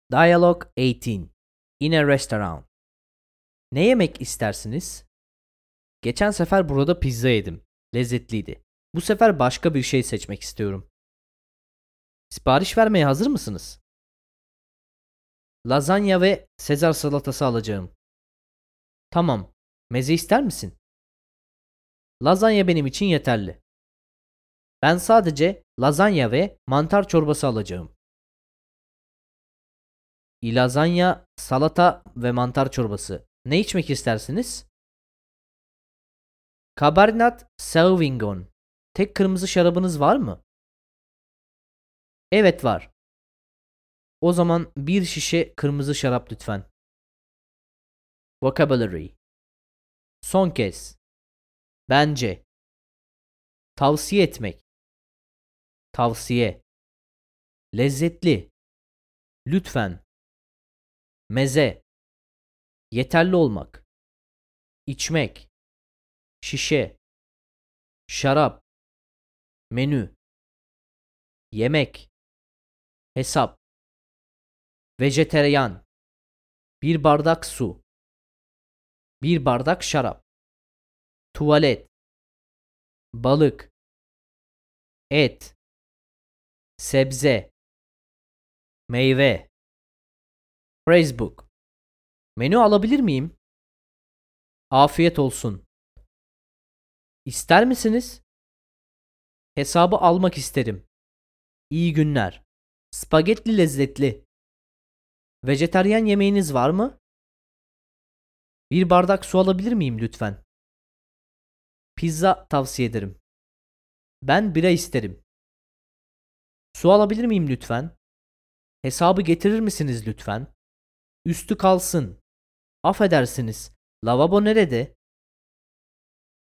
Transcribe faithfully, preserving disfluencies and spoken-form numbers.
Dialogue eighteen. In a restaurant. Ne yemek istersiniz? Geçen sefer burada pizza yedim. Lezzetliydi. Bu sefer başka bir şey seçmek istiyorum. Sipariş vermeye hazır mısınız? Lazanya ve Sezar salatası alacağım. Tamam. Meze ister misin? Lazanya benim için yeterli. Ben sadece lazanya ve mantar çorbası alacağım. Lazanya, salata ve mantar çorbası. Ne içmek istersiniz? Cabernet Sauvignon. Tek kırmızı şarabınız var mı? Evet var. O zaman bir şişe kırmızı şarap lütfen. Vocabulary. Son kez. Bence. Tavsiye etmek. Tavsiye. Lezzetli. Lütfen. Meze. Yeterli olmak. İçmek. Şişe. Şarap. Menü. Yemek. Hesap. Vejeteryan. Bir bardak su. Bir bardak şarap. Tuvalet. Balık. Et. Sebze. Meyve. Phrasebook. Menü alabilir miyim? Afiyet olsun. İster misiniz? Hesabı almak isterim. İyi günler. Spagetti lezzetli. Vejetaryen yemeğiniz var mı? Bir bardak su alabilir miyim lütfen? Pizza tavsiye ederim. Ben bira isterim. Su alabilir miyim lütfen? Hesabı getirir misiniz lütfen? Üstü kalsın. Affedersiniz. Lavabo nerede?